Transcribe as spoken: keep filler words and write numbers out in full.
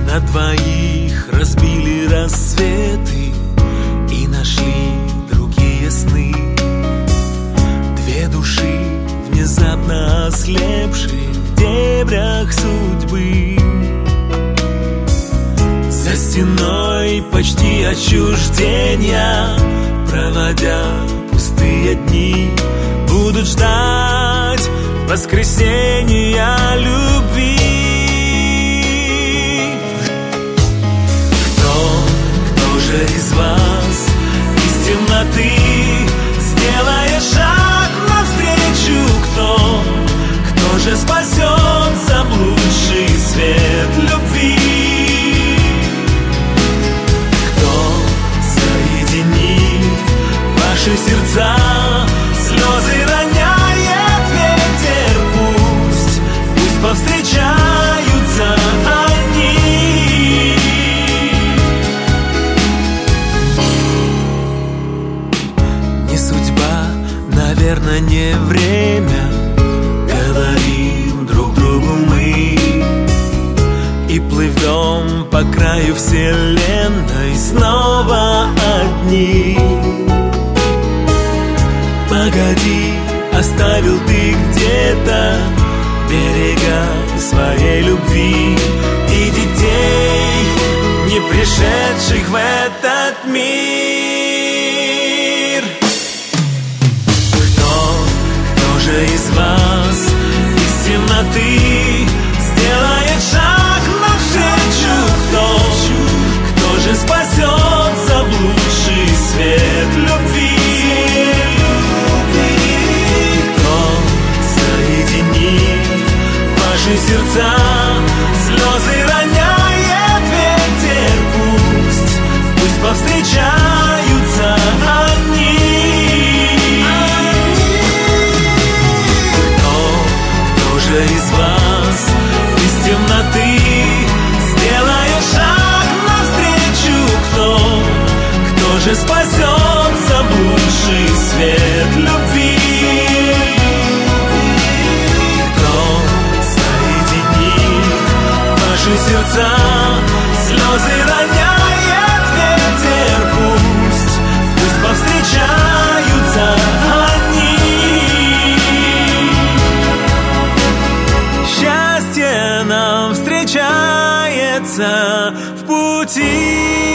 На двоих разбили рассветы и нашли другие сны. Две души, внезапно ослепшие в дебрях судьбы. За стеной почти отчуждения, проводя пустые дни, будут ждать воскресенья любви. Кто, кто же из вас из темноты сделает шаг навстречу? Кто, кто же спасет заблудший свет любви? Кто соединит ваши сердца? Слезы роняет ветер, пусть, пусть повстречаются они. Не судьба, наверное, не время, говорим друг другу мы, и плывем по краю вселенной снова одни. Погоди, оставил ты где-то берега своей любви и детей, не пришедших в этот мир. Кто, кто же из вас из темноты сделает шаг навстречу? Кто, кто же спасет заблудший свет любви? Ваши сердца, слезы роняет ветер, пусть, пусть повстречаются они. Кто, кто же из вас из темноты сделает шаг навстречу? Кто, кто же спасет заблудший свет любви? Наши сердца, слезы роняет ветер, пусть, пусть повстречаются они. Счастье нам встречается в пути.